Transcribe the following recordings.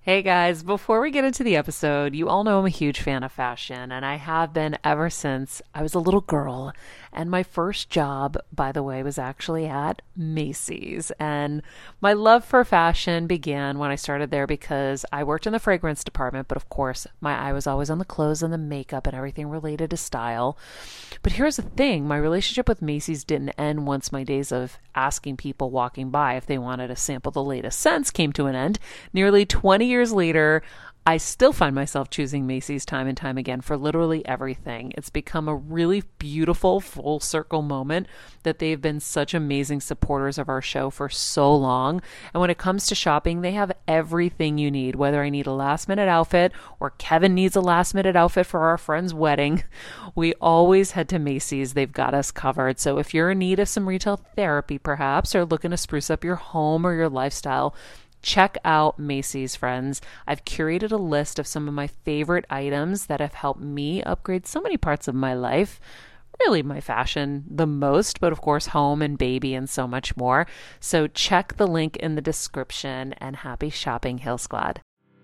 Hey guys, before we get into the episode, you all know I'm a huge fan of fashion, and I have been ever since I was a little girl. And my first job, by the way, was actually at Macy's. And my love for fashion began when I started there because I worked in the fragrance department, but of course, my eye was always on the clothes and the makeup and everything related to style. But here's the thing, my relationship with Macy's didn't end once my days of asking people walking by if they wanted to sample the latest scents came to an end. Nearly 20 years later, I still find myself choosing Macy's time and time again for literally everything. It's become a really beautiful full circle moment that they've been such amazing supporters of our show for so long. And when it comes to shopping, they have everything you need, whether I need a last minute outfit or Kevin needs a last minute outfit for our friend's wedding. We always head to Macy's. They've got us covered. So if you're in need of some retail therapy, perhaps, or looking to spruce up your home or your lifestyle, check out Macy's, friends. I've curated a list of some of my favorite items that have helped me upgrade so many parts of my life. Really my fashion the most, but of course home and baby and so much more. So check the link in the description and happy shopping, Hill Squad.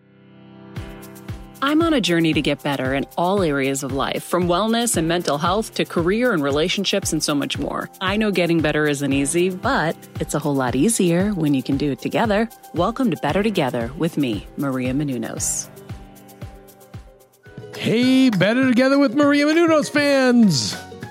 I'm on a journey to get better in all areas of life, from wellness and mental health to career and relationships and so much more. I know getting better isn't easy, but it's a whole lot easier when you can do it together. Welcome to Better Together with me, Maria Menounos. Hey, Better Together with Maria Menounos fans.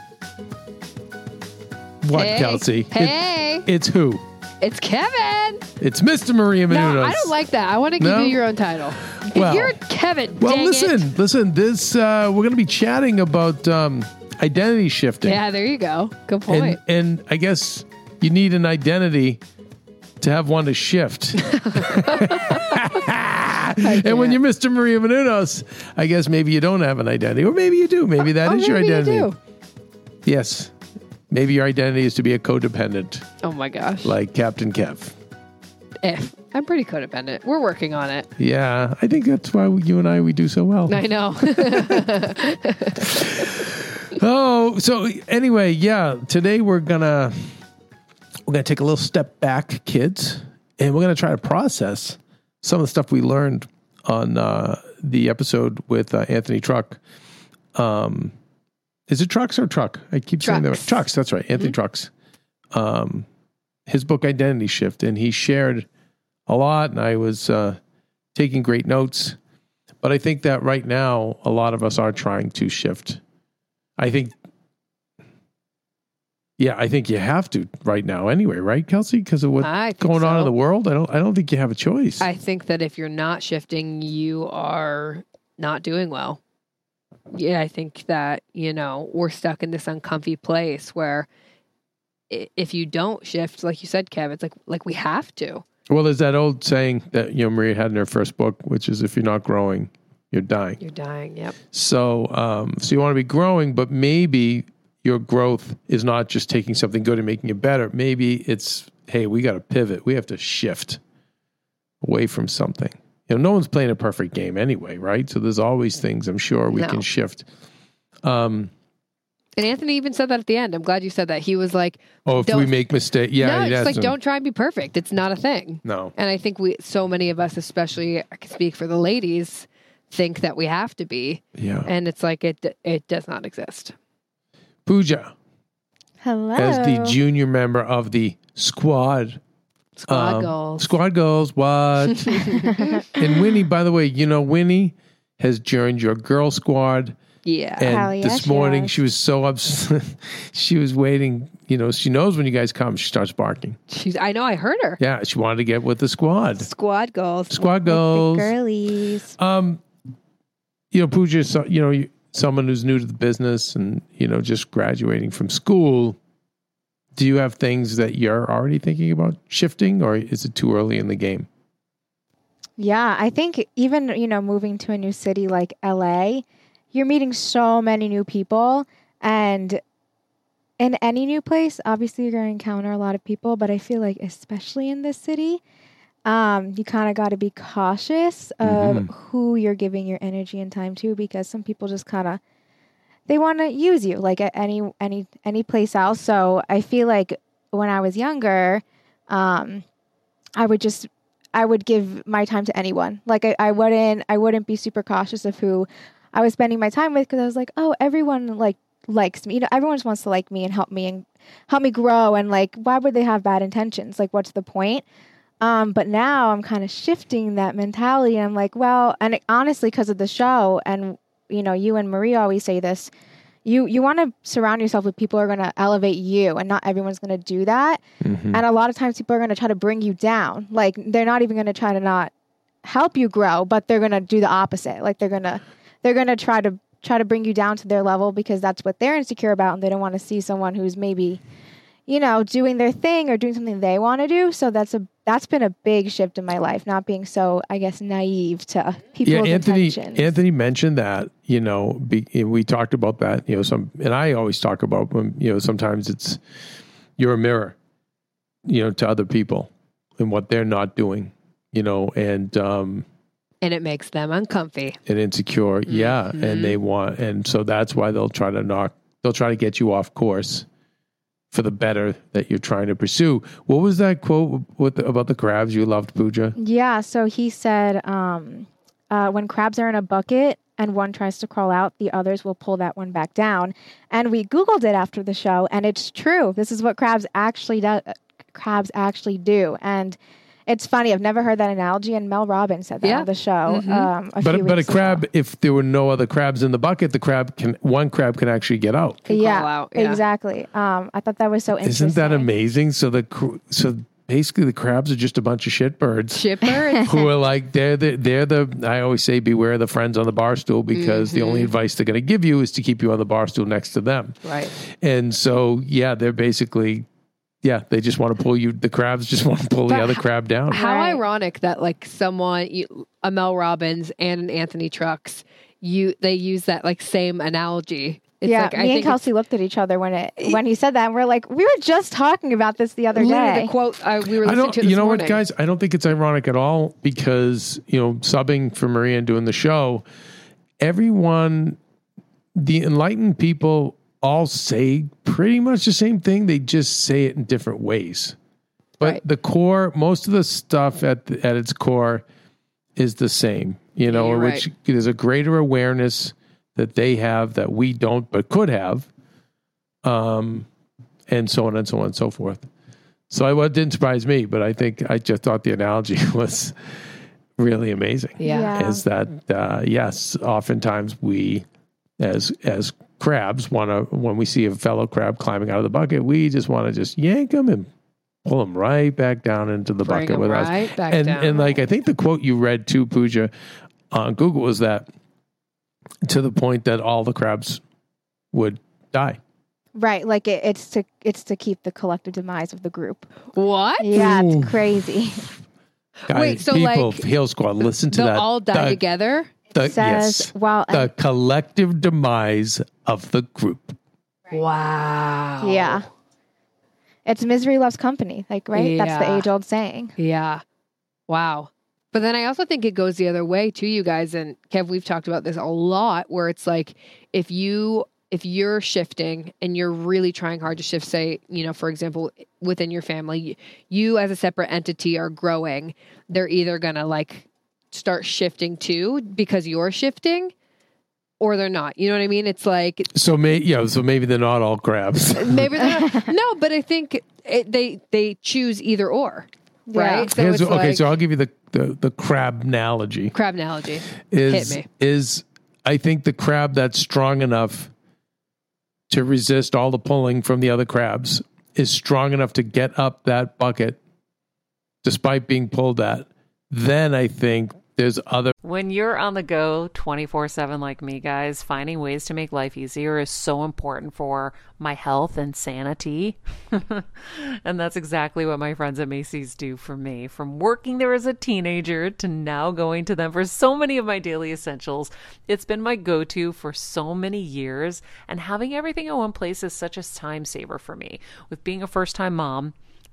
What, hey, Kelsey? Hey. It's who? It's Kevin. It's Mr. Maria Menounos. No, I don't like that. I want to give you your own title. Well, you're Kevin. Well, dang listen. This we're going to be chatting about identity shifting. Yeah, there you go. Good point. And I guess you need an identity to have one to shift. And when you're Mr. Maria Menounos, I guess maybe you don't have an identity, or maybe you do. Maybe that is your identity. You do. Yes. Maybe your identity is to be a codependent. Oh my gosh. Like Captain Kev. I'm pretty codependent. We're working on it. Yeah, I think that's why you and we do so well. I know. Oh, so anyway, yeah. Today we're gonna take a little step back, kids, and we're gonna try to process some of the stuff we learned on the episode with Anthony Truck. Is it Trucks or Truck? I keep saying that. Trucks, that's right. Anthony Trucks. His book Identity Shift, and he shared a lot, and I was taking great notes. But I think that right now, a lot of us are trying to shift. I think you have to right now anyway, right, Kelsey? Because of what's going on in the world, I don't think you have a choice. I think that if you're not shifting, you are not doing well. Yeah, I think that, we're stuck in this uncomfy place where if you don't shift, like you said, Kev, it's like we have to. Well, there's that old saying that Maria had in her first book, which is if you're not growing, you're dying. You're dying, yep. So you want to be growing, but maybe your growth is not just taking something good and making it better. Maybe it's, hey, we got to pivot. We have to shift away from something. No one's playing a perfect game anyway, right? So there's always things I'm sure we can shift. And Anthony even said that at the end. I'm glad you said that. He was like, "Oh, if we make mistakes, don't try and be perfect. It's not a thing." No. And I think so many of us, especially I can speak for the ladies, think that we have to be. Yeah. And it's like it does not exist. Pooja. Hello. As the junior member of the squad. Squad goals, what? And Winnie, by the way, Winnie has joined your girl squad. Yeah. And this morning she was so upset. She was waiting. She knows when you guys come, she starts barking. I know, I heard her. Yeah, she wanted to get with the squad. Squad goals. Squad goals. The girlies. Pooja, someone who's new to the business and, just graduating from school. Do you have things that you're already thinking about shifting, or is it too early in the game? Yeah, I think even, moving to a new city like LA, you're meeting so many new people, and in any new place, obviously you're going to encounter a lot of people, but I feel like especially in this city, you kind of got to be cautious of who you're giving your energy and time to, because some people just kind of, they want to use you like at any place else. So I feel like when I was younger, I I would give my time to anyone. Like I wouldn't be super cautious of who I was spending my time with, because I was like, oh, everyone likes me. Everyone just wants to like me and help me grow. And like, why would they have bad intentions? Like, what's the point? But now I'm kind of shifting that mentality. And I'm like, well, and honestly, because of the show, and you and Maria always say this, you want to surround yourself with people who are going to elevate you, and not everyone's going to do that. Mm-hmm. And a lot of times people are going to try to bring you down. Like, they're not even going to try to not help you grow, but they're going to do the opposite. Like, they're going to try to bring you down to their level, because that's what they're insecure about, and they don't want to see someone who's maybe, doing their thing or doing something they want to do. So that's been a big shift in my life, not being so, I guess, naive to people's intentions. Anthony mentioned that, we talked about that, and I always talk about when, sometimes it's, you're a mirror, to other people and what they're not doing, and it makes them uncomfy and insecure. Mm-hmm. Yeah. And so that's why they'll try to get you off course for the better that you're trying to pursue. What was that quote about the crabs you loved, Pooja? Yeah. So he said, when crabs are in a bucket and one tries to crawl out, the others will pull that one back down. And we Googled it after the show, and it's true. This is what crabs actually do. And it's funny. I've never heard that analogy, and Mel Robbins said that on the show. Mm-hmm. But a crab, if there were no other crabs in the bucket, one crab can actually get out. Yeah, exactly. I thought that was so interesting. Isn't that amazing? So basically the crabs are just a bunch of shitbirds. Who are like they're the I always say beware the friends on the bar stool, because the only advice they're going to give you is to keep you on the bar stool next to them. Right. And so they're basically. Yeah, they just want to pull you. The crabs just want to pull the other crab down. How ironic that like someone, a Mel Robbins and an Anthony Trucks, they use that like same analogy. It's like, me and Kelsey looked at each other when he said that, and we're like, we were just talking about this the other day. The quote we were listening to this morning. What, guys? I don't think it's ironic at all, because subbing for Maria and doing the show, everyone, the enlightened people, all say pretty much the same thing. They just say it in different ways. But the core, most of the stuff at its core is the same, which there's a greater awareness that they have that we don't, but could have. And so on and so on and so forth. So it didn't surprise me, but I just thought the analogy was really amazing. Yeah. Is that, yes, oftentimes we, as crabs, when we see a fellow crab climbing out of the bucket, we just want to just yank them and pull them right back down into the bucket with us. And like, I think the quote you read too, Pooja, on Google was that to the point that all the crabs would die. Right, like it's to keep the collective demise of the group. What? Yeah, it's crazy. Guys, wait, so people like of Hail Squad, listen to that. They'll all die together? The collective demise of the group. Wow. Yeah. It's misery loves company, like, right? Yeah. That's the age-old saying. Yeah. Wow. But then I also think it goes the other way too, you guys. And Kev, we've talked about this a lot, where it's like, if you're shifting and you're really trying hard to shift, say, for example, within your family, you as a separate entity are growing, they're either going to like start shifting too because you're shifting, or they're not. You know what I mean? It's like, so maybe they're not all crabs. Maybe they're not. No, but I think they choose either or, right? Yeah. So so I'll give you the crab analogy. Crab analogy. Hit me. Is I think the crab that's strong enough to resist all the pulling from the other crabs is strong enough to get up that bucket despite being pulled at. Then I think there's other. When you're on the go 24/7 like me, guys, finding ways to make life easier is so important for my health and sanity. And that's exactly what my friends at Macy's do for me. From working there as a teenager to now going to them for so many of my daily essentials, it's been my go-to for so many years. And having everything in one place is such a time saver for me. With being a first-time mom,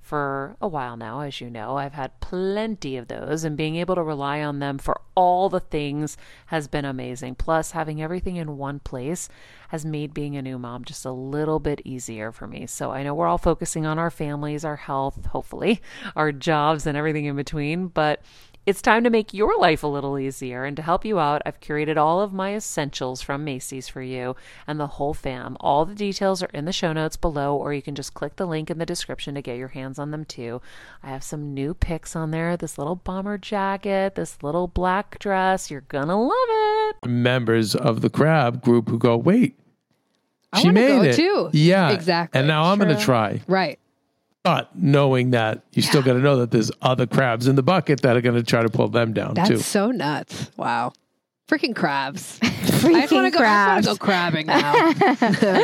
for a while now, as you know. I've had plenty of those, and being able to rely on them for all the things has been amazing. Plus, having everything in one place has made being a new mom just a little bit easier for me. So I know we're all focusing on our families, our health, hopefully, our jobs, and everything in between, but it's time to make your life a little easier. And to help you out, I've curated all of my essentials from Macy's for you and the whole fam. All the details are in the show notes below, or you can just click the link in the description to get your hands on them too. I have some new picks on there. This little bomber jacket, this little black dress. You're gonna love it. Members of the Crab group who go, wait, I she wanna made go it. too. Yeah. Exactly. And now I'm going to True. try. Right. But knowing that, you still got to know that there's other crabs in the bucket that are going to try to pull them down That's too. so nuts. Wow. Freaking crabs. Freaking crabs. I just want to go crabbing now.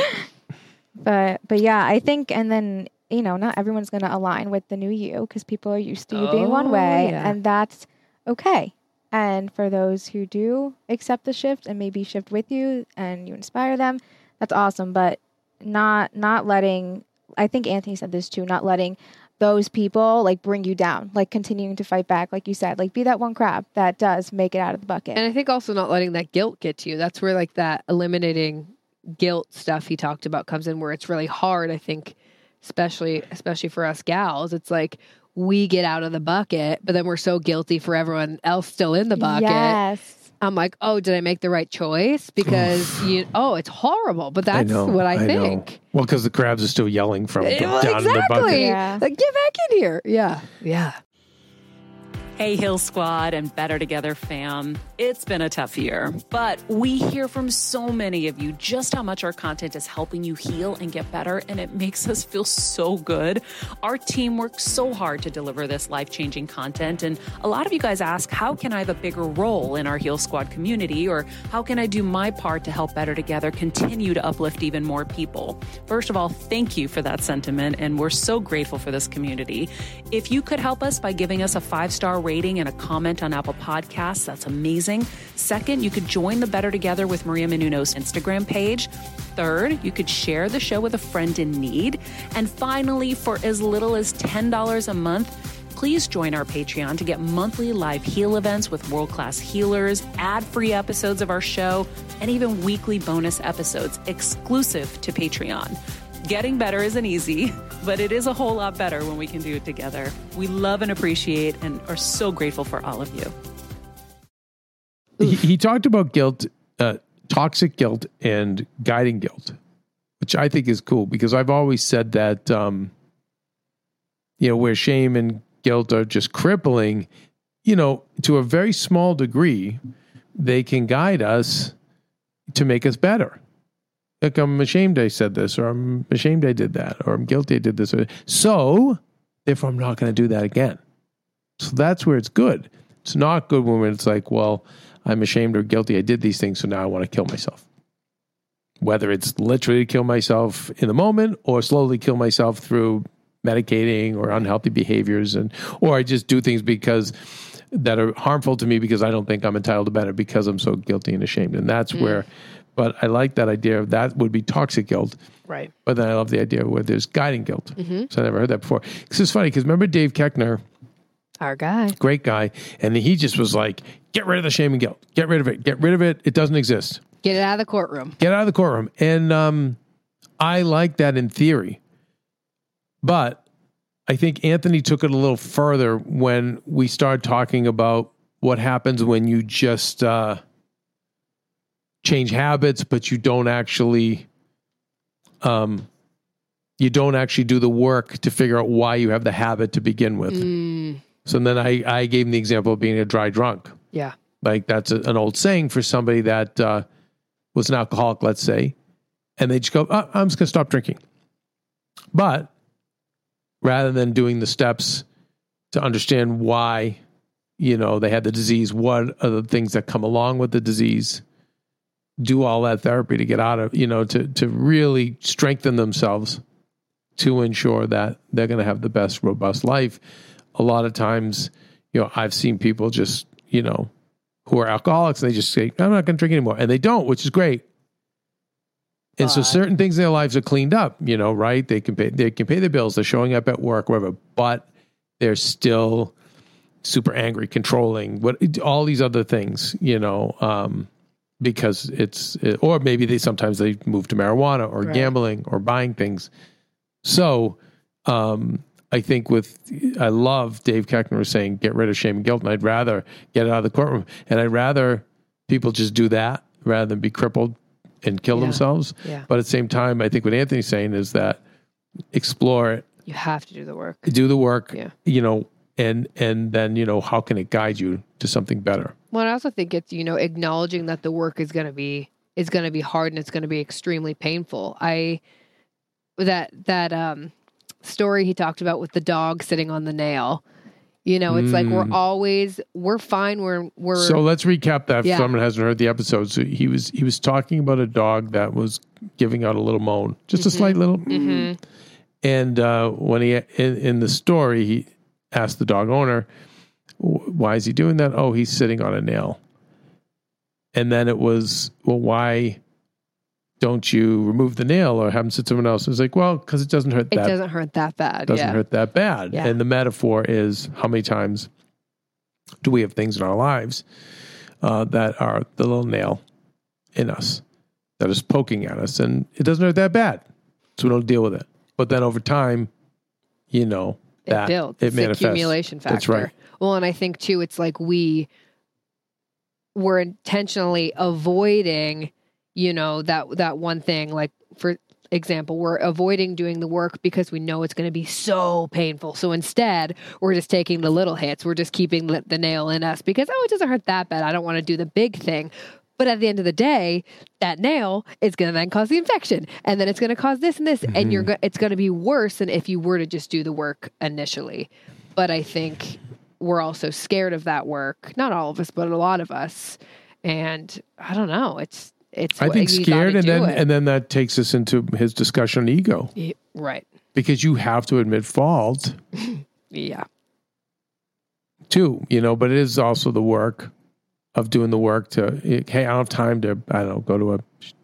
But yeah, I think, and then, you know, not everyone's going to align with the new you because people are used to you being one way, yeah. and that's okay. And for those who do accept the shift and maybe shift with you and you inspire them, that's awesome. But not letting, I think Anthony said this too, not letting those people like bring you down, like continuing to fight back, like you said, like be that one crab that does make it out of the bucket. And I think also not letting that guilt get to you. That's where like that eliminating guilt stuff he talked about comes in, where it's really hard, I think, especially for us gals. It's like we get out of the bucket, but then we're so guilty for everyone else still in the bucket. Yes. I'm like, oh, did I make the right choice? Because it's horrible. But that's know, what I know. think. Well, because the crabs are still yelling from down in the bucket. Exactly. Yeah. Like, get back in here. Yeah. Yeah. Hey, Hill Squad and Better Together fam. It's been a tough year, but we hear from so many of you just how much our content is helping you heal and get better, and it makes us feel so good. Our team works so hard to deliver this life-changing content, and a lot of you guys ask, how can I have a bigger role in our Heal Squad community, or how can I do my part to help Better Together continue to uplift even more people? First of all, thank you for that sentiment, and we're so grateful for this community. If you could help us by giving us a 5-star rating and a comment on Apple Podcasts, that's amazing. Second, you could join the Better Together with Maria Menounos Instagram page. Third, you could share the show with a friend in need. And finally, for as little as $10 a month, please join our Patreon to get monthly live heal events with world-class healers, ad-free episodes of our show, and even weekly bonus episodes exclusive to Patreon. Getting better isn't easy, but it is a whole lot better when we can do it together. We love and appreciate and are so grateful for all of you. He talked about guilt, toxic guilt and guiding guilt, which I think is cool because I've always said that, where shame and guilt are just crippling, to a very small degree, they can guide us to make us better. Like, I'm ashamed I said this, or I'm ashamed I did that, or I'm guilty I did this. So, therefore, I'm not going to do that again. So that's where it's good. It's not good when it's like, well, I'm ashamed or guilty I did these things, so now I want to kill myself. Whether it's literally kill myself in the moment or slowly kill myself through medicating or unhealthy behaviors, or I just do things because that are harmful to me because I don't think I'm entitled to better because I'm so guilty and ashamed. And that's where, but I like that idea of that would be toxic guilt. Right. But then I love the idea where there's guiding guilt. So I never heard that before. Because it's funny because remember Dave Keckner, Our guy. great guy, and he just was like, get rid of the shame and guilt. Get rid of it. Get rid of it. It doesn't exist. Get it out of the courtroom. Get out of the courtroom. And I like that in theory. But I think Anthony took it a little further when we started talking about what happens when you just change habits, but you don't actually do the work to figure out why you have the habit to begin with. So then I gave him the example of being a dry drunk. Yeah. Like that's an old saying for somebody that was an alcoholic, let's say, and they just go, oh, I'm just going to stop drinking. But rather than doing the steps to understand why, they had the disease, what are the things that come along with the disease, do all that therapy to get out of, to really strengthen themselves to ensure that they're going to have the best robust life. A lot of times, I've seen people just, who are alcoholics and they just say, I'm not going to drink anymore. And they don't, which is great. And so But- certain things in their lives are cleaned up, right? They can pay their bills. They're showing up at work, whatever, but they're still super angry, controlling, all these other things, because or maybe sometimes they move to marijuana or Right. gambling or buying things. So, I think I love Dave Keckner was saying, get rid of shame and guilt. And I'd rather get it out of the courtroom. And I'd rather people just do that rather than be crippled and kill Yeah. themselves. Yeah. But at the same time, I think what Anthony's saying is that explore it, You have to do the work. do the work, Yeah. and then, how can it guide you to something better? Well, I also think it's, acknowledging that the work is going to be hard and it's going to be extremely painful. That story he talked about with the dog sitting on the nail, it's like we're fine. We're So let's recap that Yeah. if someone hasn't heard the episode. So he was talking about a dog that was giving out a little moan, just a slight little. And when he in the story, he asked the dog owner, "Why is he doing that?" "Oh, he's sitting on a nail." And then it was, "Well, why don't you remove the nail or have him sit someone else?" It was like, "Well, because it doesn't hurt it that doesn't hurt that bad. doesn't Yeah. hurt that bad." Yeah. And the metaphor is, how many times do we have things in our lives that are the little nail in us that is poking at us, and it doesn't hurt that bad, so we don't deal with it. But then over time, that It builds. it It's the manifests. accumulation factor. That's right. Well, and I think too, it's like we're intentionally avoiding, that one thing. Like, for example, we're avoiding doing the work because we know it's going to be so painful. So instead, we're just taking the little hits. We're just keeping the nail in us because, it doesn't hurt that bad. I don't want to do the big thing. But at the end of the day, that nail is going to then cause the infection, and then it's going to cause this and this, and it's going to be worse than if you were to just do the work initially. But I think we're also scared of that work. Not all of us, but a lot of us. And I don't know. It's. I think you scared, gotta do it. and then that takes us into his discussion on ego, Right. because you have to admit fault Yeah. too, but it is also the work of doing the work to, hey, I don't have time to, go to a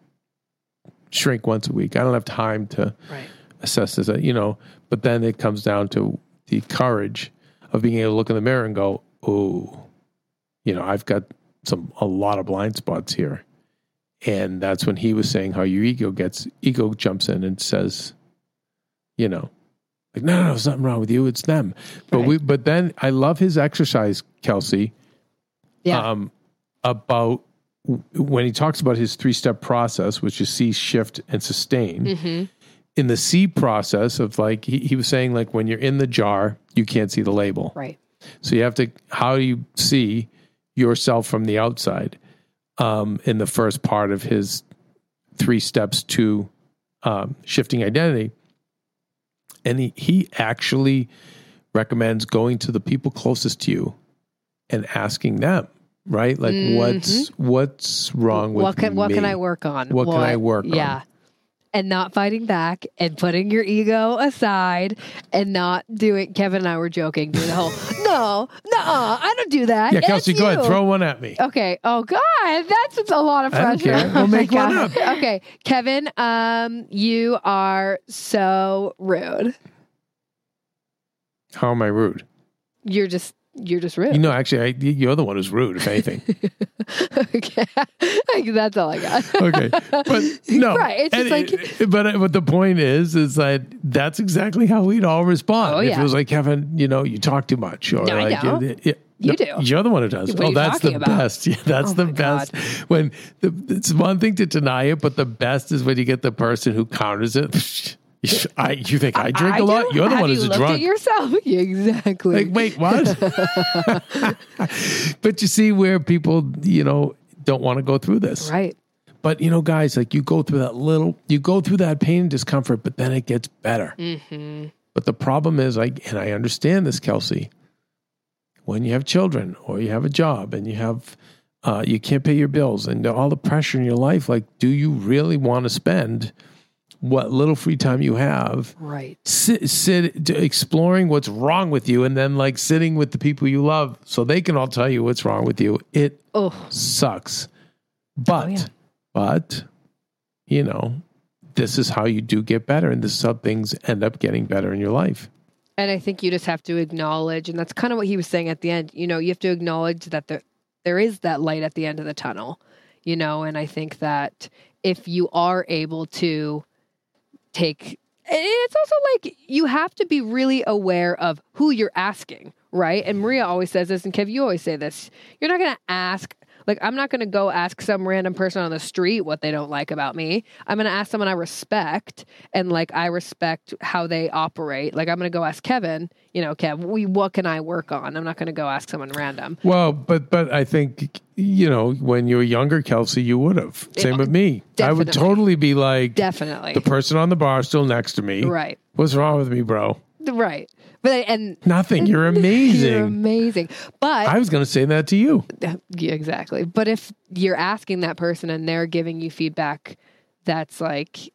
shrink once a week. I don't have time to Right. assess this, but then it comes down to the courage of being able to look in the mirror and go, oh, I've got a lot of blind spots here. And that's when he was saying how your ego jumps in and says, no, there's something wrong with you. It's them. Right. But then I love his exercise, Kelsey. Yeah. About when he talks about his 3-step process, which is see, shift, and sustain. Mm-hmm. In the C process of like, he was saying, like, when you're in the jar, you can't see the label. Right. So you have to, how do you see yourself from the outside? In the first part of his 3 steps to shifting identity. And he actually recommends going to the people closest to you and asking them, right? Like, what's wrong with What can me? I work on? What can I work on? Yeah. And not fighting back and putting your ego aside and not doing. Kevin and I were joking, doing the whole, no, I don't do that. Yeah, Kelsey, It's go ahead, you." throw one at me. Okay. Oh God, that's a lot of I don't pressure. care. We'll make Oh, my one God. up. Okay, Kevin, you are so rude. How am I rude? You're just rude. Actually, you're the one who's rude, if anything. Okay, that's all I got. Okay, but no, Right, it's just like- but the point is that that's exactly how we'd all respond. Oh, If yeah. it was like, Kevin, you talk too much, or No, I like don't. you You do. You're the one who does. What are you That's the talking about? best. Yeah, that's Oh the my best. God. When it's one thing to deny it, but the best is when you get the person who counters it. You think I drink a lot? do? You're the Have one you who's a looked drunk. at yourself? Yeah, exactly. Like, wait, what? But you see where people, don't want to go through this. Right. But, guys, like, you go through that pain and discomfort, but then it gets better. Mm-hmm. But the problem is, and I understand this, Kelsey, when you have children or you have a job and you have, you can't pay your bills and all the pressure in your life, like, do you really want to spend what little free time you have Right. sit exploring what's wrong with you, and then like sitting with the people you love so they can all tell you what's wrong with you? It Oh, sucks. But, yeah. but, this is how you do get better. And this is how things end up getting better in your life. And I think you just have to acknowledge, and that's kind of what he was saying at the end, you have to acknowledge that there is that light at the end of the tunnel, and I think that if you are able to take, it's also like you have to be really aware of who you're asking, right? And Maria always says this, and Kev, you always say this. You're not going to ask, like, I'm not going to go ask some random person on the street what they don't like about me. I'm going to ask someone I respect, and like I respect how they operate. Like I'm going to go ask Kevin, Kev, what can I work on? I'm not going to go ask someone random. Well, but I think, when you were younger, Kelsey, you would have. Same with me. Definitely. I would totally be like, definitely, the person on the bar still next to me. Right. What's wrong with me, bro? Right. And nothing. You're amazing. You're amazing. But I was going to say that to you. Yeah, exactly. But if you're asking that person and they're giving you feedback that's like,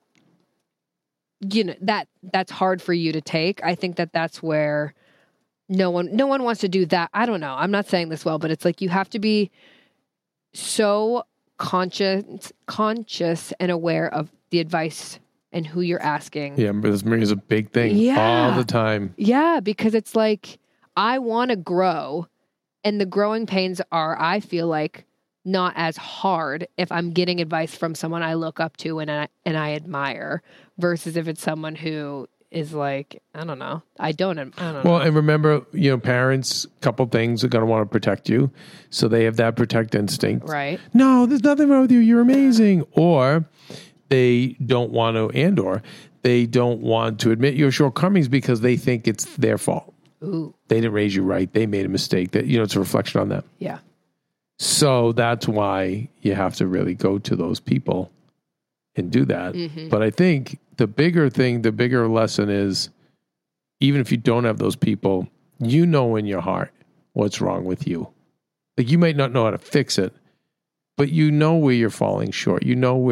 that's hard for you to take. I think that's where no one wants to do that. I don't know. I'm not saying this well, but it's like you have to be so conscious and aware of the advice and who you're asking. Yeah, but Maria's a big thing all the time. Yeah, because it's like, I want to grow, and the growing pains are, I feel like, not as hard if I'm getting advice from someone I look up to and I admire, versus if it's someone who is like, I don't know. Well, and remember, parents, couple things are going to want to protect you. So they have that protect instinct. Right. No, there's nothing wrong with you. You're amazing. Or they don't want to, or they don't want to admit your shortcomings because they think it's their fault. Ooh. They didn't raise you right. They made a mistake. That it's a reflection on them. Yeah. So that's why you have to really go to those people and do that. Mm-hmm. But I think the bigger lesson is, even if you don't have those people, in your heart what's wrong with you. Like, you might not know how to fix it, but where you're falling short.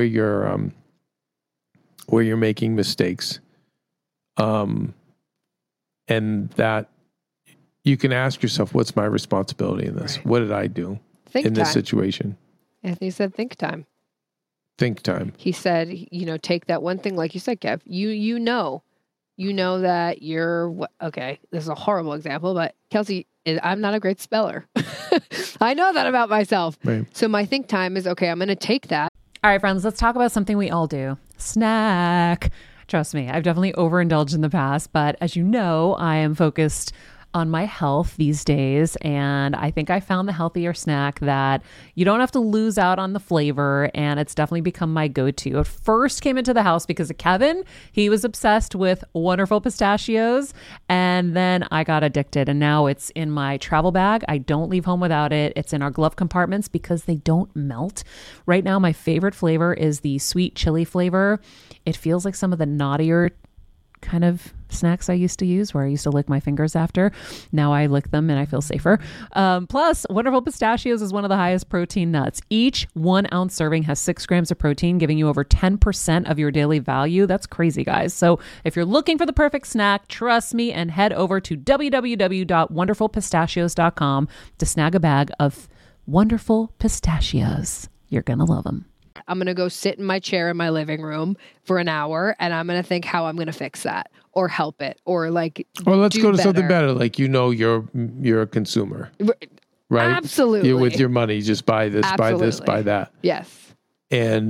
Where you're making mistakes. And that you can ask yourself, what's my responsibility in this? Right. What did I do this situation? Anthony said think time. Think time. He said, take that one thing, like you said, Kev, you know that you're, okay, this is a horrible example, but Kelsey, I'm not a great speller. I know that about myself. Right. So my think time is, okay, I'm going to take that. All right, friends, let's talk about something we all do. Snack. Trust me, I've definitely overindulged in the past, but as you know, I am focused on my health these days, and I think I found the healthier snack that you don't have to lose out on the flavor, and it's definitely become my go-to. It first came into the house because of Kevin. He was obsessed with Wonderful Pistachios, and then I got addicted, and now it's in my travel bag. I don't leave home without it. It's in our glove compartments because they don't melt. Right now, my favorite flavor is the sweet chili flavor. It feels like some of the naughtier kind of snacks I used to use, where I used to lick my fingers after. Now I lick them and I feel safer. Plus, Wonderful Pistachios is one of the highest protein nuts. Each 1 ounce serving has 6 grams of protein, giving you over 10% of your daily value. That's crazy, guys. So if you're looking for the perfect snack, trust me and head over to www.wonderfulpistachios.com to snag a bag of Wonderful Pistachios. You're going to love them. I'm going to go sit in my chair in my living room for an hour, and I'm going to think how I'm going to fix that or help it or like, well, let's go to something better. Like, you're a consumer, right? Absolutely. With your money, just buy this, Absolutely. buy this, buy that. Yes. And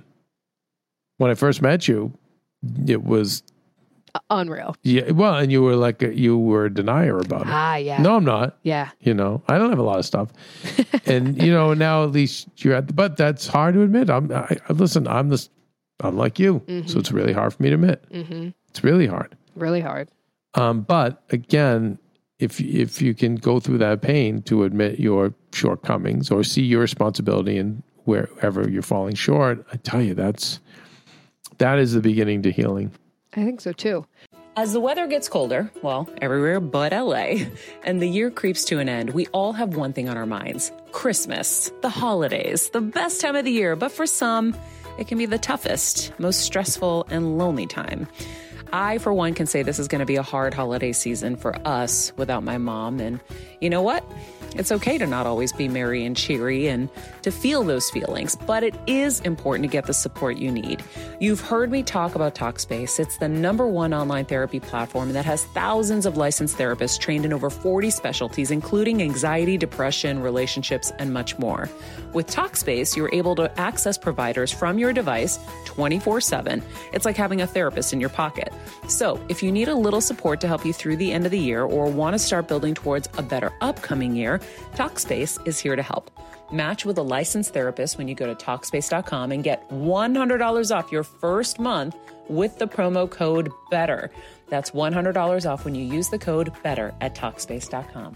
when I first met you, it was unreal. Yeah. Well, and you were a denier about it. Yeah. No, I'm not. Yeah. I don't have a lot of stuff. And, now at least you're but that's hard to admit. Listen, I'm like you. Mm-hmm. So it's really hard for me to admit. Mm-hmm. It's really hard. Really hard. But again, if you can go through that pain to admit your shortcomings or see your responsibility in wherever you're falling short, I tell you, that is the beginning to healing. I think so too. As the weather gets colder, well, everywhere but LA, and the year creeps to an end, we all have one thing on our minds: Christmas, the holidays, the best time of the year. But for some, it can be the toughest, most stressful, and lonely time. I, for one, can say this is going to be a hard holiday season for us without my mom. And you know what? It's okay to not always be merry and cheery and to feel those feelings, but it is important to get the support you need. You've heard me talk about Talkspace. It's the #1 online therapy platform that has thousands of licensed therapists trained in over 40 specialties, including anxiety, depression, relationships, and much more. With Talkspace, you're able to access providers from your device 24/7. It's like having a therapist in your pocket. So if you need a little support to help you through the end of the year or want to start building towards a better upcoming year, Talkspace is here to help. Match with a licensed therapist when you go to Talkspace.com and get $100 off your first month with the promo code BETTER. That's $100 off when you use the code BETTER at Talkspace.com.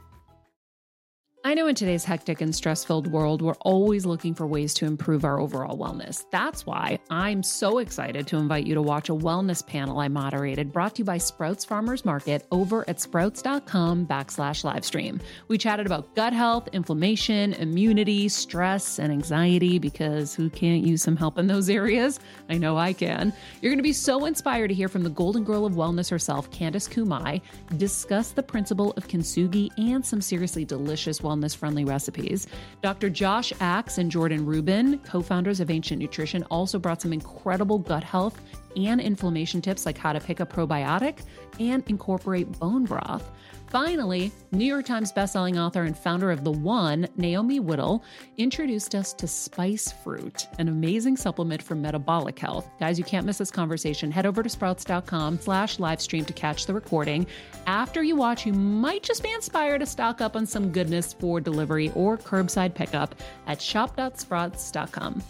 I know in today's hectic and stress-filled world, we're always looking for ways to improve our overall wellness. That's why I'm so excited to invite you to watch a wellness panel I moderated, brought to you by Sprouts Farmers Market over at sprouts.com/livestream. We chatted about gut health, inflammation, immunity, stress, and anxiety, because who can't use some help in those areas? I know I can. You're going to be so inspired to hear from the golden girl of wellness herself, Candace Kumai, discuss the principle of kintsugi and some seriously delicious wellness-friendly recipes. Dr. Josh Axe and Jordan Rubin, co-founders of Ancient Nutrition, also brought some incredible gut health and inflammation tips, like how to pick a probiotic and incorporate bone broth. Finally, New York Times bestselling author and founder of The One, Naomi Whittle, introduced us to Spice Fruit, an amazing supplement for metabolic health. Guys, you can't miss this conversation. Head over to sprouts.com/livestream to catch the recording. After you watch, you might just be inspired to stock up on some goodness for delivery or curbside pickup at shop.sprouts.com.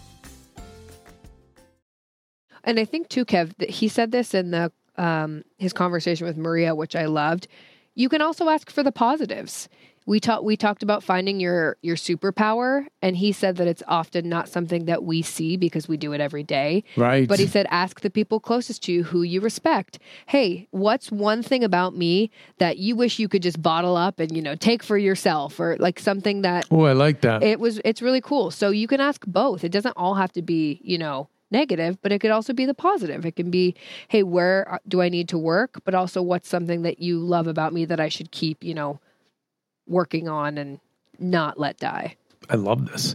And I think too, Kev, that he said this in the his conversation with Maria, which I loved. You can also ask for the positives. We talked about finding your superpower, and he said that it's often not something that we see because we do it every day. Right. But he said, ask the people closest to you who you respect. Hey, what's one thing about me that you wish you could just bottle up and, take for yourself, or like something that... Oh, I like that. It's really cool. So you can ask both. It doesn't all have to be, negative, but it could also be the positive. It can be, hey, where do I need to work? But also, what's something that you love about me that I should keep, working on and not let die? I love this.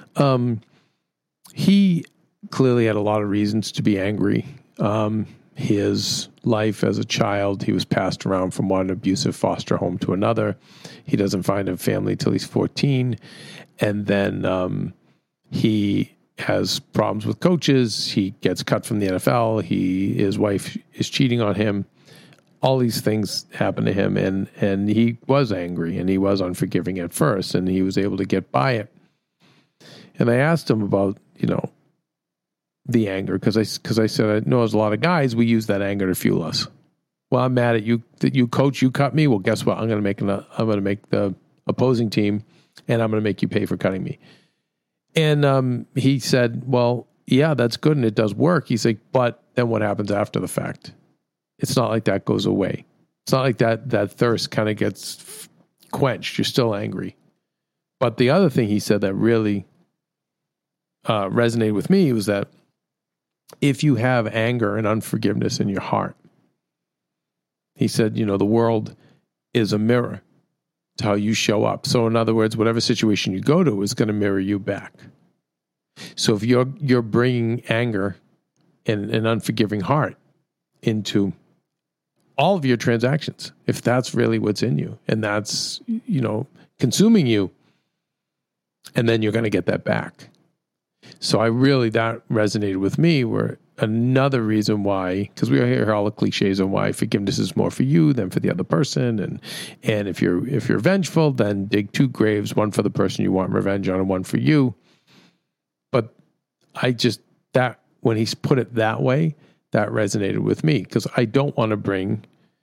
He clearly had a lot of reasons to be angry. His life as a child, he was passed around from one abusive foster home to another. He doesn't find a family till he's 14. And then he has problems with coaches. He gets cut from the NFL. His wife is cheating on him. All these things happen to him, and he was angry, and he was unforgiving at first, and he was able to get by it. And I asked him about, the anger, because I said, I know there's a lot of guys, we use that anger to fuel us. Well, I'm mad at you that you coach, you cut me. Well, guess what? I'm going to make the opposing team, and I'm going to make you pay for cutting me. And he said, well, yeah, that's good, and it does work. He's like, but then what happens after the fact? It's not like that goes away. It's not like that thirst kind of gets quenched. You're still angry. But the other thing he said that really resonated with me was that if you have anger and unforgiveness in your heart, he said, the world is a mirror to how you show up. So in other words, whatever situation you go to is going to mirror you back. So if you're bringing anger and an unforgiving heart into all of your transactions, if that's really what's in you and that's, consuming you, and then you're going to get that back. So that resonated with me, where another reason why, because we hear all the cliches on why forgiveness is more for you than for the other person. And if you're vengeful, then dig 2 graves, one for the person you want revenge on and one for you. But when he's put it that way, that resonated with me, because I don't want to bring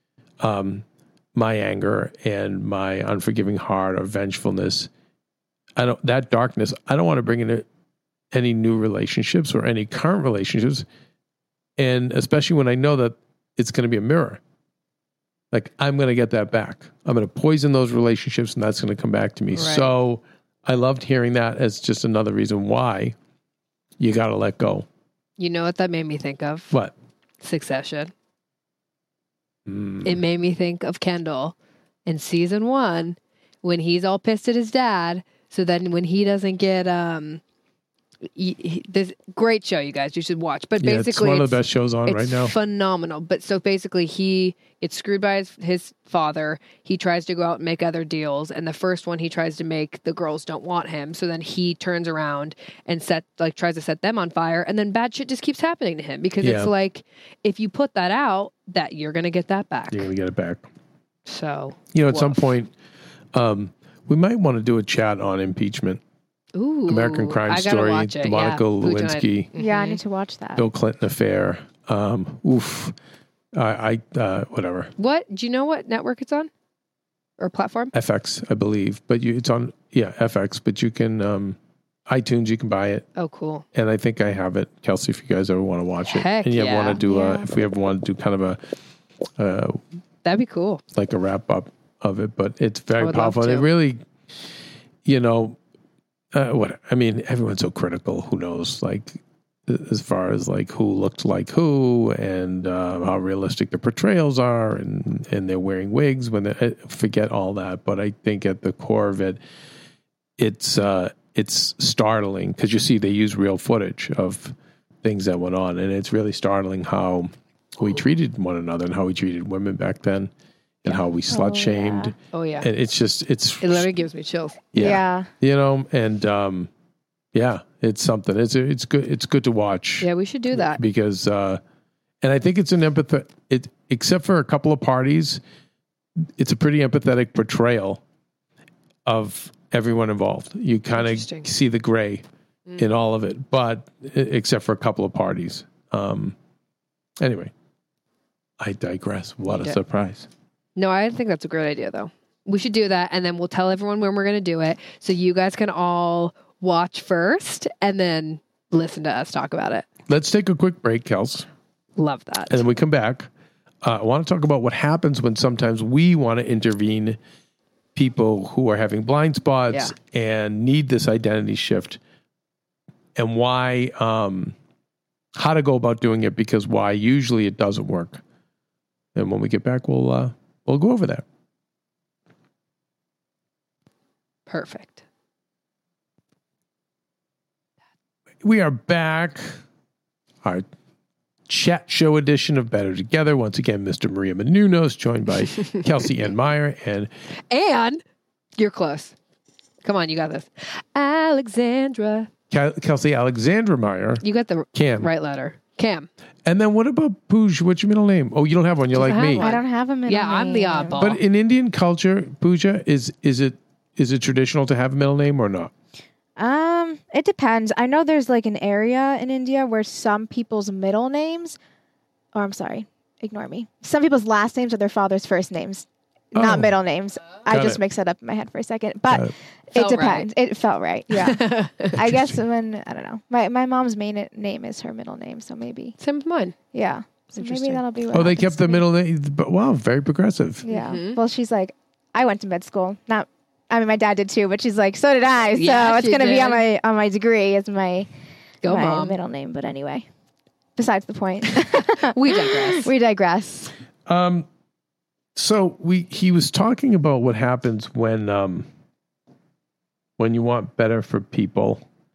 my anger and my unforgiving heart or vengefulness. That darkness, I don't want to bring into any new relationships or any current relationships. And especially when I know that it's going to be a mirror. Like, I'm going to get that back. I'm going to poison those relationships, and that's going to come back to me. Right. So I loved hearing that as just another reason why you got to let go. You know what that made me think of? What? Succession. It made me think of Kendall in season 1 when he's all pissed at his dad. So then when he doesn't get this great show, you guys, you should watch. But Yeah, basically, it's one of the best shows on it's right now. phenomenal. But so basically, he gets screwed by his father. He tries to go out and make other deals, and the first one he tries to make, the girls don't want him. So then he turns around and tries to set them on fire, and then bad shit just keeps happening to him because it's like if you put that out, that you're gonna get that back. You're gonna get it back. So At some point, we might want to do a chat on impeachment. ooh, American Crime I gotta Story, watch it. the Monica Yeah, Blue Tonight. Lewinsky, Yeah, I need to watch that. Bill Clinton affair. Whatever. What? Do you know what network it's on or platform? FX, I believe, but it's on FX. But you can iTunes, you can buy it, Oh, cool. and I think I have it, Kelsey. If you guys ever want to watch it, Heck and you yeah. want to do Yeah. if we ever want to do kind of a That'd be cool. like a wrap up of it, but it's very would love powerful. And it to. really, everyone's so critical. Who knows? Like, as far as like who looked like who and how realistic the portrayals are, and they're wearing wigs when they forget all that. But I think at the core of it, it's startling because you see they use real footage of things that went on, and it's really startling how we treated one another and how we treated women back then, and how we slut shamed. Oh, yeah. And it's It literally gives me chills. Yeah. and it's something. It's good. It's good to watch. Yeah, we should do that. Because and I think it's an except for a couple of parties, it's a pretty empathetic portrayal of everyone involved. You kind of Interesting. see the gray in all of it, but except for a couple of parties. Anyway, I digress. What a Yeah. surprise. No, I think that's a great idea, though. We should do that, and then we'll tell everyone when we're going to do it, so you guys can all watch first and then listen to us talk about it. Let's take a quick break, Kels. Love that. And then we come back. I want to talk about what happens when sometimes we want to intervene people who are having blind spots and need this identity shift, and why, how to go about doing it, because why usually it doesn't work. And when we get back, we'll go over that. Perfect. We are back. Our chat show edition of Better Together. Once again, Mr. Maria Menounos, joined by Kelsey Ann Meyer and You're close. Come on, you got this. Alexandra. Kelsey Alexandra Meyer. You got the Cam. right letter. Cam. And then what about Pooja? What's your middle name? Oh, you don't have one. You're like have me. one. I don't have a middle Yeah, I'm the name. oddball. But in Indian culture, Pooja, is it traditional to have a middle name or not? It depends. I know there's like an area in India where some people's middle names, or I'm sorry, ignore me. Some people's last names are their father's first names, not Oh. middle names. I Got just it. mixed that up in my head for a second, but it Felt depends. It felt right. Yeah. I guess when, I don't know, my mom's main name is her middle name, so maybe, Same with mine. yeah. So maybe Interesting. that'll be what Oh, they happens kept to the me. middle name. But wow, very progressive. Yeah. Mhm. Well, she's like, I went to med school. My dad did too, but she's like, so did I. So Yeah, it's she gonna be did. on my degree as my Go, my Mom. middle name. But anyway, besides the point. We digress. We digress. So he was talking about what happens when you want better for people.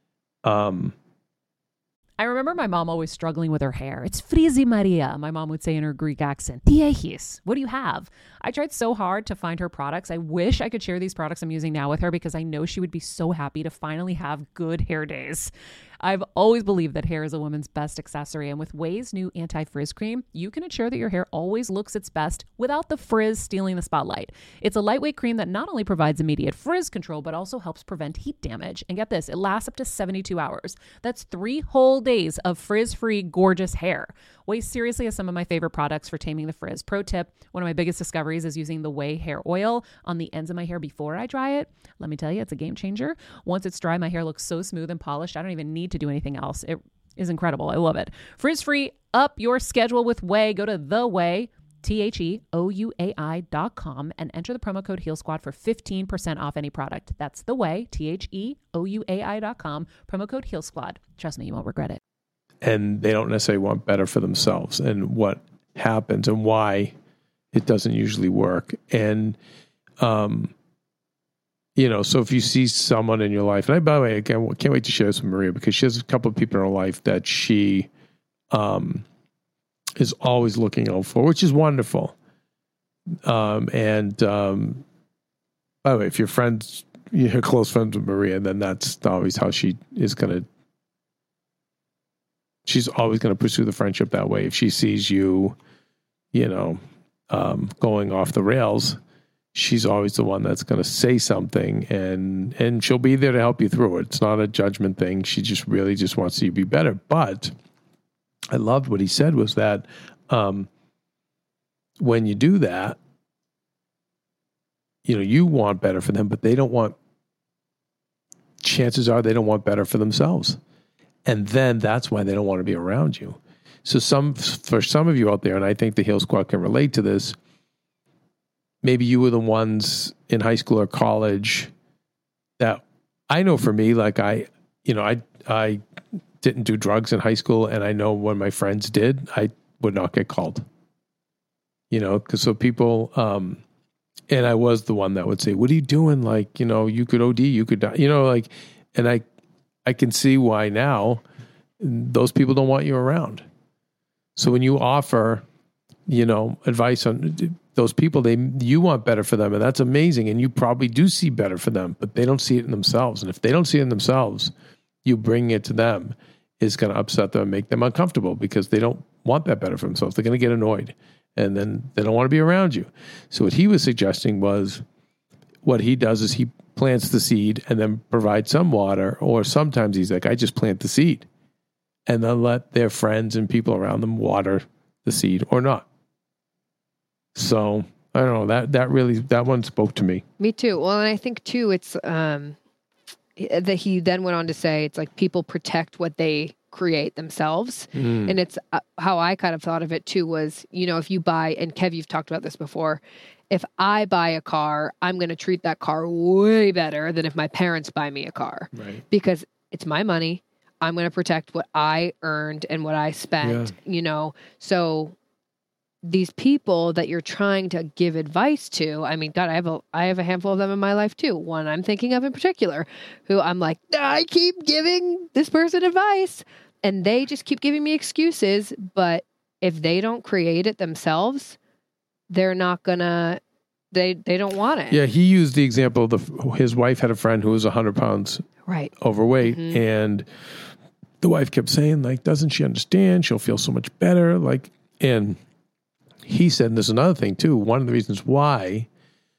I remember my mom always struggling with her hair. It's frizzy, Maria, my mom would say in her Greek accent. Diehis, what do you have? I tried so hard to find her products. I wish I could share these products I'm using now with her because I know she would be so happy to finally have good hair days. I've always believed that hair is a woman's best accessory, and with Ouai's new anti-frizz cream, you can ensure that your hair always looks its best without the frizz stealing the spotlight. It's a lightweight cream that not only provides immediate frizz control, but also helps prevent heat damage. And get this, it lasts up to 72 hours. That's 3 whole days of frizz-free, gorgeous hair. Ouai seriously has some of my favorite products for taming the frizz. Pro tip, one of my biggest discoveries is using the Ouai hair oil on the ends of my hair before I dry it. Let me tell you, it's a game changer. Once it's dry, my hair looks so smooth and polished, I don't even need to do anything else. It is incredible. I love it. Frizz-free, up your schedule with Ouai. Go to the Ouai, TheOuai.com, and enter the promo code HealSquad for 15% off any product. That's the Ouai, TheOuai.com, promo code HealSquad. Trust me, you won't regret it. And they don't necessarily want better for themselves, and what happens and why it doesn't usually work. And So if you see someone in your life, and by the way, again, can't wait to share this with Maria because she has a couple of people in her life that she is always looking out for, which is wonderful. By the way, if you're close friends with Maria, then that's always how she is she's always going to pursue the friendship that way. If she sees you, going off the rails, she's always the one that's going to say something and she'll be there to help you through it. It's not a judgment thing. She just really just wants you to be better. But I loved what he said was that when you do that, you want better for them, but chances are they don't want better for themselves. And then that's why they don't want to be around you. So for some of you out there, and I think the Heal Squad can relate to this, maybe you were the ones in high school or college that I know for me, like I didn't do drugs in high school. And I know when my friends did, I would not get called, because so people, and I was the one that would say, what are you doing? Like, you could OD, you could die, and I can see why now those people don't want you around. So when you offer, advice on those people, you want better for them, and that's amazing. And you probably do see better for them, but they don't see it in themselves. And if they don't see it in themselves, you bring it to them is going to upset them and make them uncomfortable because they don't want that better for themselves. They're going to get annoyed, and then they don't want to be around you. So what he was suggesting was, what he does is he plants the seed and then provides some water, or sometimes he's like, I just plant the seed and then let their friends and people around them water the seed or not. So I don't know, that one spoke to me. Me too. Well, and I think too, it's that he then went on to say, it's like people protect what they create themselves. And it's how I kind of thought of it too was, if you buy, and Kev, you've talked about this before, if I buy a car, I'm going to treat that car way better than if my parents buy me a car. Right. Because it's my money. I'm going to protect what I earned and what I spent, So these people that you're trying to give advice to, I mean, God, I have a handful of them in my life too. One I'm thinking of in particular, who I'm like, I keep giving this person advice and they just keep giving me excuses. But if they don't create it themselves, they're not gonna, they don't want it. Yeah. He used the example of his wife had a friend who was 100 pounds overweight. And the wife kept saying, like, doesn't she understand? She'll feel so much better. Like, and he said, and there's another thing too, one of the reasons why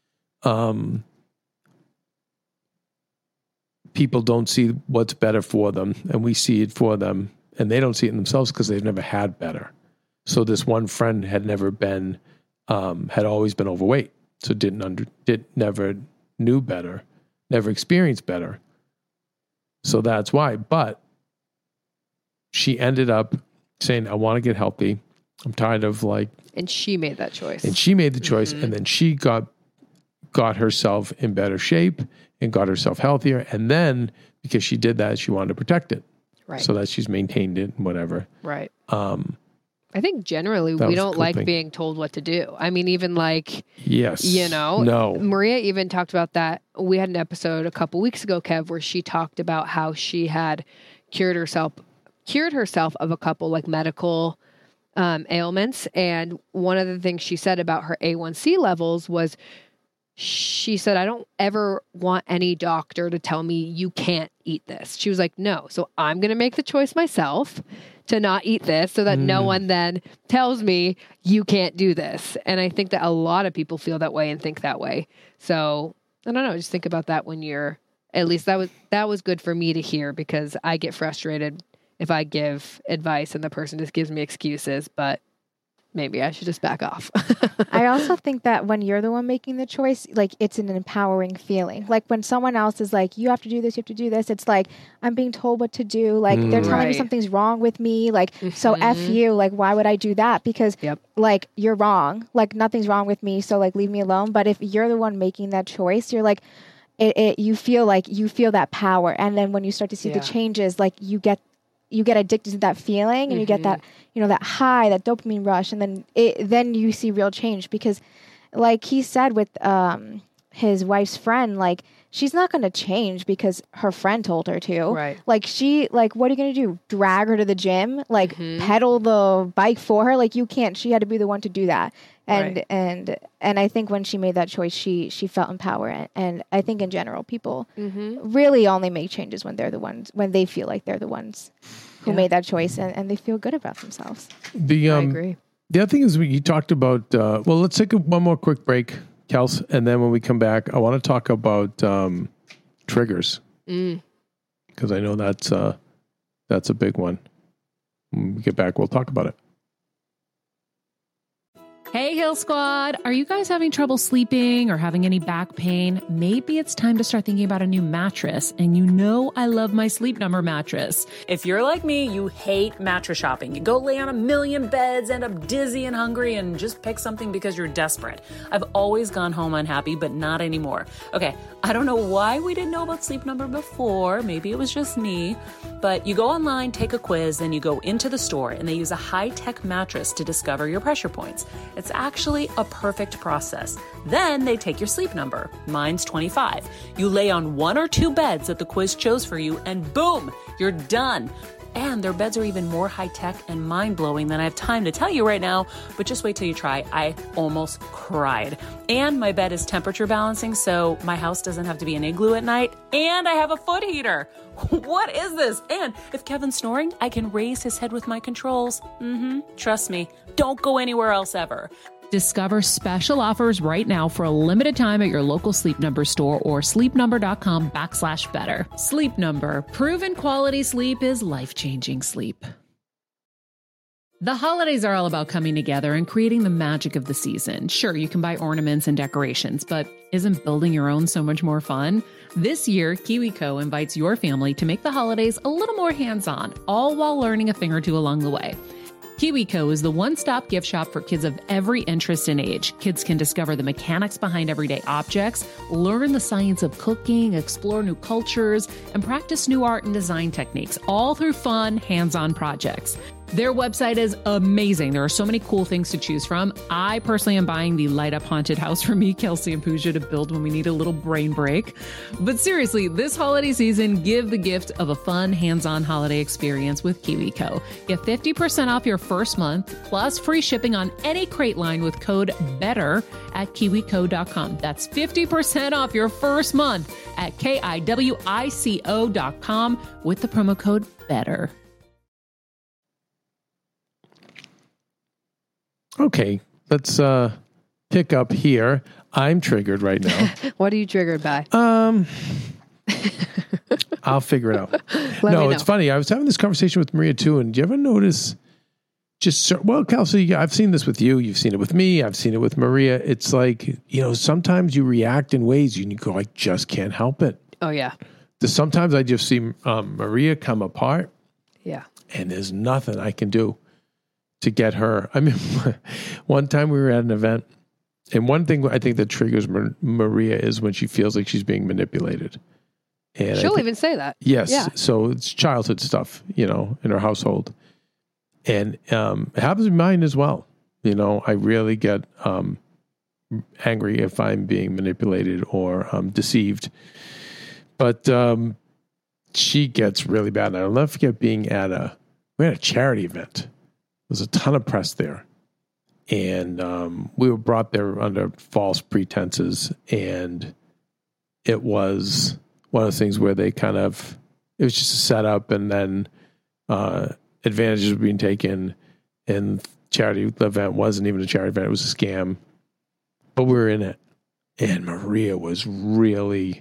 people don't see what's better for them and we see it for them and they don't see it in themselves because they've never had better. So this one friend had never been, had always been overweight. So never knew better, never experienced better. So that's why. But she ended up saying, I want to get healthy. I'm tired of and she made that choice. And she made the choice. And then she got herself in better shape and got herself healthier. And then because she did that, she wanted to protect it. Right. So that she's maintained it and whatever. Right. I think generally we don't like being told what to do. I mean, even yes, no. Maria even talked about that. We had an episode a couple weeks ago, Kev, where she talked about how she had cured herself of a couple medical ailments. And one of the things she said about her A1C levels was, she said, I don't ever want any doctor to tell me you can't eat this. She was like, no. So I'm going to make the choice myself to not eat this so that no one then tells me you can't do this. And I think that a lot of people feel that way and think that way. So I don't know. Just think about that when you're, at least that was good for me to hear, because I get frustrated if I give advice and the person just gives me excuses, but maybe I should just back off. I also think that when you're the one making the choice, it's an empowering feeling. Like when someone else is like, you have to do this, you have to do this. It's like, I'm being told what to do. They're telling me something's wrong with me. So F you. Why would I do that? Because you're wrong. Nothing's wrong with me. So leave me alone. But if you're the one making that choice, you're you feel that power. And then when you start to see the changes, you get addicted to that feeling and you get that, that high, that dopamine rush. And then you see real change because like he said with his wife's friend, like, she's not going to change because her friend told her to. Right. Like, what are you going to do? Drag her to the gym? Like, pedal the bike for her? Like, you can't. She had to be the one to do that. And I think when she made that choice, she felt empowered. And I think in general, people really only make changes when they feel like they're the ones who made that choice and they feel good about themselves. I agree. The other thing is you talked about, well, let's take one more quick break, Kels. And then when we come back, I want to talk about triggers. Because I know that's a big one. When we get back, we'll talk about it. Hey, Hill Squad. Are you guys having trouble sleeping or having any back pain? Maybe it's time to start thinking about a new mattress. And you know I love my Sleep Number mattress. If you're like me, you hate mattress shopping. You go lay on a million beds, end up dizzy and hungry, and just pick something because you're desperate. I've always gone home unhappy, but not anymore. Okay, I don't know why we didn't know about Sleep Number before. Maybe it was just me. But you go online, take a quiz, then you go into the store, and they use a high-tech mattress to discover your pressure points. It's actually a perfect process. Then they take your sleep number. Mine's 25. You lay on one or two beds that the quiz chose for you, and boom, you're done. And their beds are even more high-tech and mind-blowing than I have time to tell you right now, but just wait till you try. I almost cried. And my bed is temperature balancing, so my house doesn't have to be an igloo at night, and I have a foot heater. What is this? And if Kevin's snoring, I can raise his head with my controls. Trust me, don't go anywhere else ever. Discover special offers right now for a limited time at your local Sleep Number store or sleepnumber.com/better. Sleep Number. Proven quality sleep is life-changing sleep. The holidays are all about coming together and creating the magic of the season. Sure, you can buy ornaments and decorations, but isn't building your own so much more fun? This year, KiwiCo invites your family to make the holidays a little more hands-on, all while learning a thing or two along the way. KiwiCo is the one-stop gift shop for kids of every interest and age. Kids can discover the mechanics behind everyday objects, learn the science of cooking, explore new cultures, and practice new art and design techniques, all through fun, hands-on projects. Their website is amazing. There are so many cool things to choose from. I personally am buying the Light Up Haunted House for me, Kelsey, and Pooja to build when we need a little brain break. But seriously, this holiday season, give the gift of a fun, hands-on holiday experience with KiwiCo. Get 50% off your first month, plus free shipping on any crate line with code BETTER at kiwico.com. That's 50% off your first month at KIWICO.com with the promo code BETTER. Okay, let's pick up here. I'm triggered right now. What are you triggered by? I'll figure it out. Let me know. It's funny. I was having this conversation with Maria too, and do you ever notice Kelsey, I've seen this with you. You've seen it with me. I've seen it with Maria. It's like, sometimes you react in ways and you go, I just can't help it. Oh, yeah. Sometimes I just see Maria come apart. Yeah. And there's nothing I can do to get her. I mean, one time we were at an event, and one thing I think that triggers Maria is when she feels like she's being manipulated. And she'll even say that. Yes. Yeah. So it's childhood stuff, in her household. And it happens in mine as well. I really get angry if I'm being manipulated or deceived. But she gets really bad. And I'll never forget being we had a charity event. There's a ton of press there. And we were brought there under false pretenses. And it was one of the things where it was just a setup, and then advantages were being taken. And charity event wasn't even a charity event. It was a scam. But we were in it. And Maria was really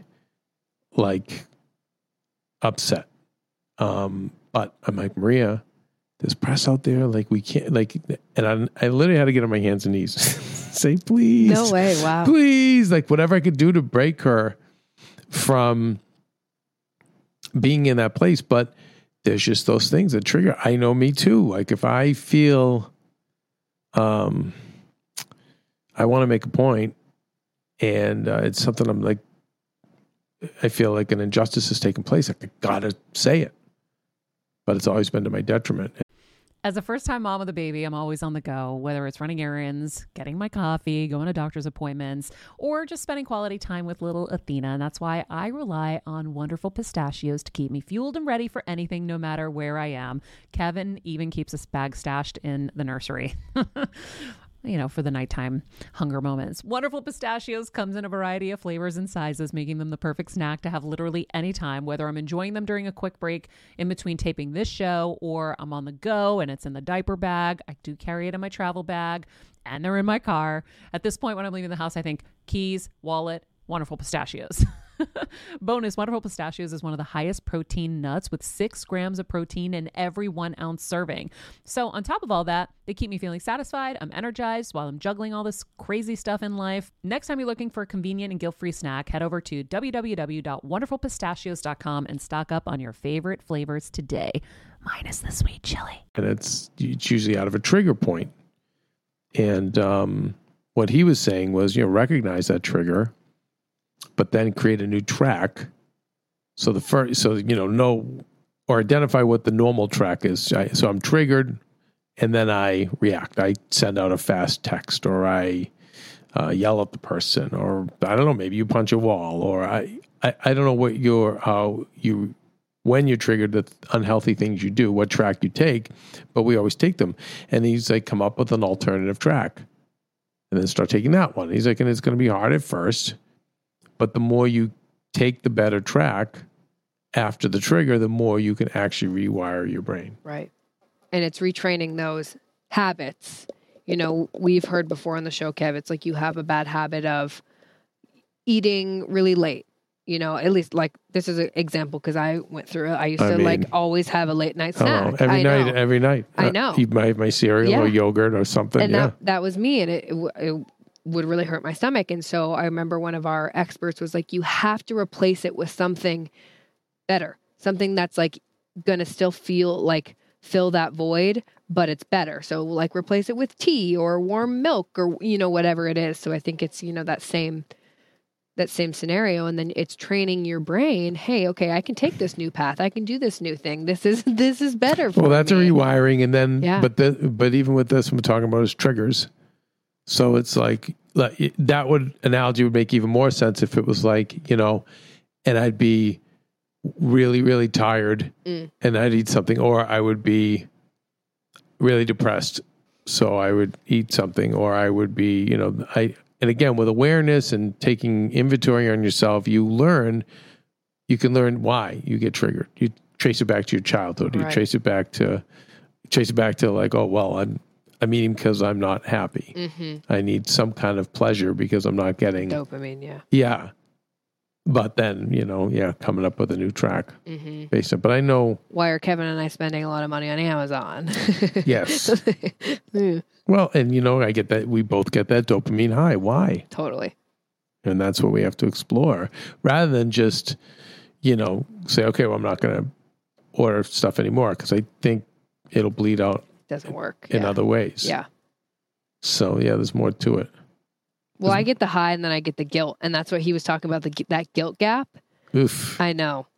upset. But I'm like, Maria, there's press out there, we can't, and I literally had to get on my hands and knees. Say, please. No way, wow. Please, whatever I could do to break her from being in that place. But there's just those things that trigger. I know me too. If I feel I want to make a point, and it's something I feel like an injustice has taken place, I gotta say it. But it's always been to my detriment. As a first-time mom with a baby, I'm always on the go, whether it's running errands, getting my coffee, going to doctor's appointments, or just spending quality time with little Athena. And that's why I rely on Wonderful Pistachios to keep me fueled and ready for anything, no matter where I am. Kevin even keeps a bag stashed in the nursery. For the nighttime hunger moments. Wonderful Pistachios comes in a variety of flavors and sizes, making them the perfect snack to have literally any time, whether I'm enjoying them during a quick break in between taping this show or I'm on the go and it's in the diaper bag. I do carry it in my travel bag and they're in my car. At this point, when I'm leaving the house, I think keys, wallet, Wonderful Pistachios. Bonus, Wonderful Pistachios is one of the highest protein nuts with 6 grams of protein in every 1 ounce serving. So on top of all that, they keep me feeling satisfied. I'm energized while I'm juggling all this crazy stuff in life. Next time you're looking for a convenient and guilt-free snack, head over to www.wonderfulpistachios.com and stock up on your favorite flavors today, minus the sweet chili. And it's usually out of a trigger point. And what he was saying was, recognize that trigger, but then create a new track. So know or identify what the normal track is. So I'm triggered and then I react. I send out a fast text or I yell at the person or I don't know, maybe you punch a wall or I don't know what when you're triggered, the unhealthy things you do, what track you take, but we always take them. And he's like, come up with an alternative track and then start taking that one. He's like, and it's going to be hard at first, but the more you take the better track after the trigger, the more you can actually rewire your brain. Right. And it's retraining those habits. We've heard before on the show, Kev, it's like you have a bad habit of eating really late. At least like this is an example because I went through it. I used to always have a late night snack. Every night. I know. Eat my cereal or yogurt or something. And that was me. And it would really hurt my stomach. And so I remember one of our experts was like, you have to replace it with something better, something that's like going to still fill that void, but it's better. So like replace it with tea or warm milk or, whatever it is. So I think it's, that same scenario. And then it's training your brain. Hey, okay, I can take this new path. I can do this new thing. This is better for me. Well, that's a rewiring. And then, but even with this, we're talking about is triggers. So it's like that analogy would make even more sense if it was like, and I'd be really, really tired and I'd eat something, or I would be really depressed. So I would eat something, or I would be, and again, with awareness and taking inventory on yourself, you can learn why you get triggered. You trace it back to your childhood. You trace it back to like, oh, well, I'm eating because I'm not happy. Mm-hmm. I need some kind of pleasure because I'm not getting dopamine. Yeah. Yeah. But then, coming up with a new track based on, but I know. Why are Kevin and I spending a lot of money on Amazon? Yes. Well, and I get that. We both get that dopamine high. Why? Totally. And that's what we have to explore rather than just, say, okay, well, I'm not going to order stuff anymore because I think it'll bleed out. Doesn't work in other ways. Yeah. So there's more to it. Well, I get the high and then I get the guilt, and that's what he was talking about, that guilt gap. Oof. I know.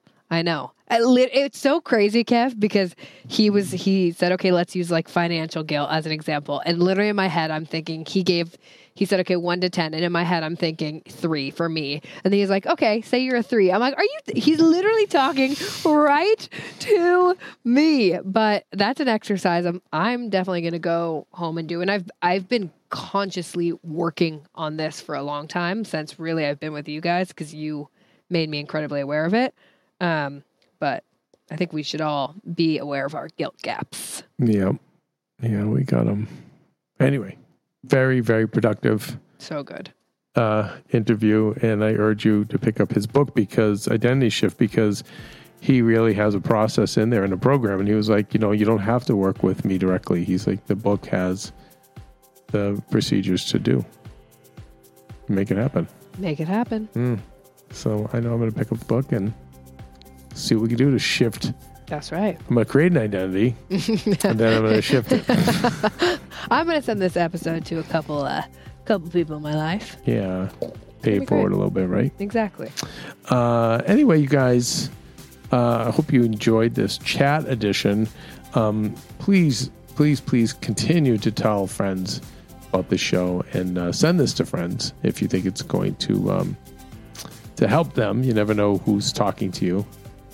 It's so crazy, Kev, because he said, okay, let's use like financial guilt as an example. And literally in my head, I'm thinking he said, okay, 1 to 10. And in my head, I'm thinking 3 for me. And then he's like, okay, say you're a 3. I'm like, he's literally talking right to me. But that's an exercise I'm definitely going to go home and do. And I've been consciously working on this for a long time since really I've been with you guys because you made me incredibly aware of it. But I think we should all be aware of our guilt gaps. Yeah. Yeah, we got them. Anyway, very, very productive. So good. Interview. And I urge you to pick up his book Identity Shift, because he really has a process in there in the program. And he was like, you don't have to work with me directly. He's like, the book has the procedures to do. Make it happen. Make it happen. So I know I'm going to pick up the book and see what we can do to shift. That's right. I'm going to create an identity and then I'm going to shift it. I'm going to send this episode to a couple people in my life. Yeah. Pay it forward a little bit, right? Exactly. Anyway, you guys, I hope you enjoyed this chat edition. Please please continue to tell friends about the show and send this to friends if you think it's going to help them. You never know who's talking to you.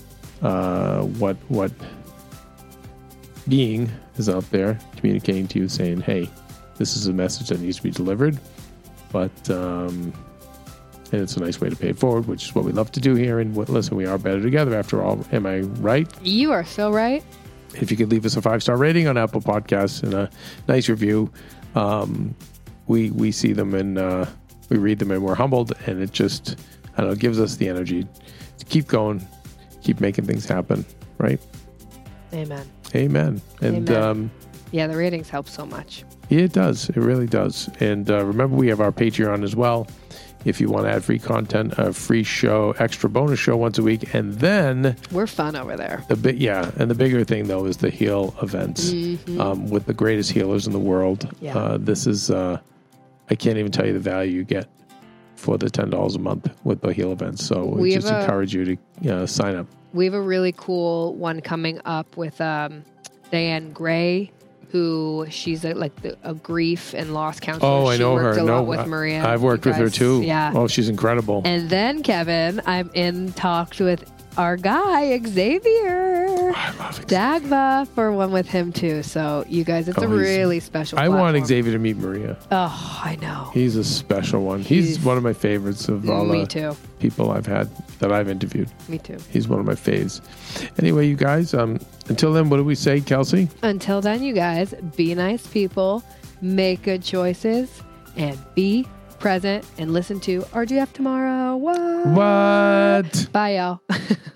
What being is out there communicating to you, saying, "Hey, this is a message that needs to be delivered." But and it's a nice way to pay it forward, which is what we love to do here. And listen, we are better together after all. Am I right? You are so right. If you could leave us a 5-star rating on Apple Podcasts and a nice review, we see them and we read them and we're humbled, and it just, I don't know, gives us the energy to keep going, keep making things happen, right? Amen. Amen. And Amen. Yeah, the ratings help so much. Yeah, it does. It really does. And remember, we have our Patreon as well. If you want to add free content, a free show, extra bonus show once a week, and then we're fun over there. And the bigger thing though is the heal events with the greatest healers in the world. Yeah. This is I can't even tell you the value you get for the $10 a month with the heal events. So we just encourage you to sign up. We have a really cool one coming up with Diane Gray, who she's a grief and loss counselor. Oh, I know her. She worked a lot with Maria. I've worked with her too. Yeah. Oh, she's incredible. And then, Kevin, I'm in talks with our guy, Xavier. I love Xavier. Dagba for one with him too. So you guys, it's a really special I platform. want Xavier to meet Maria. Oh, I know. He's a special one. He's one of my favorites of all the people I've had that I've interviewed. Me too. He's one of my faves. Anyway, you guys, until then, what do we say, Kelsey? Until then, you guys, be nice people, make good choices, and be present and listen to RGF tomorrow. What? What? Bye, y'all.